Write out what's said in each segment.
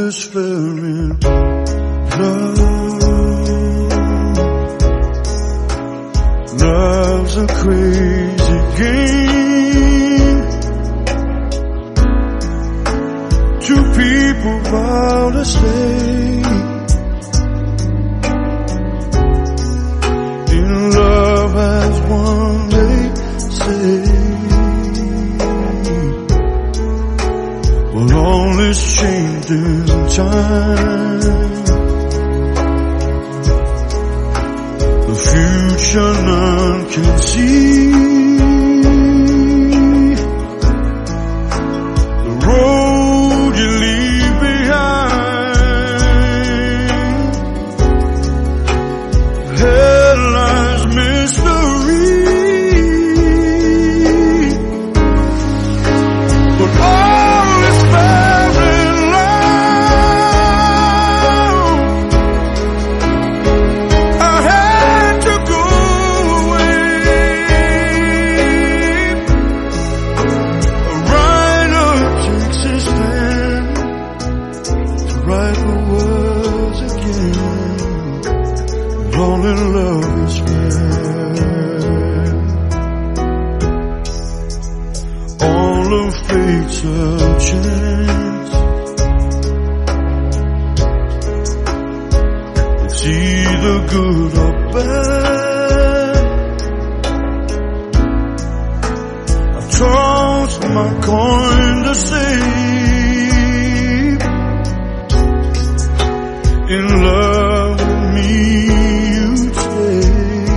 just fell in love. Love's a crazy game. Two people vow to stay in love as one, they say. Well, all is changed in time. The future none can see. The road you leave behind, headlines mystery. But all is fair in love. I had to go away. A writer takes his pen to write the words again. And all in love is fair. All of fate's a chance. It's either good or bad. I tossed my coin to save. In love with me you'd stay.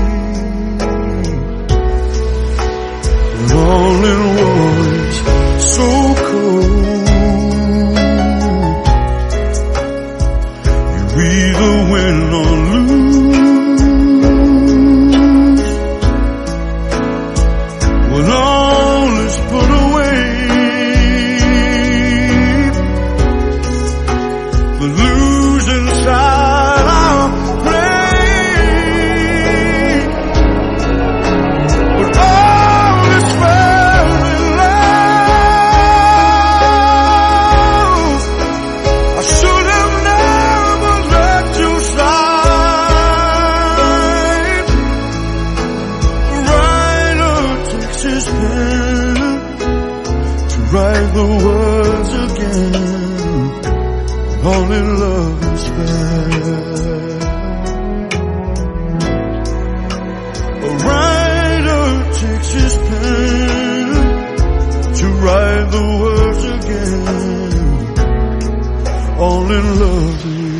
But all in war is so cold. You either win or lose. When all is put away, the losing side I'll play. But all is fair in love. I should have never let you slide. The writer takes his pen to write the words again. All in love is fair. A writer takes his pen to write the words again. All in love is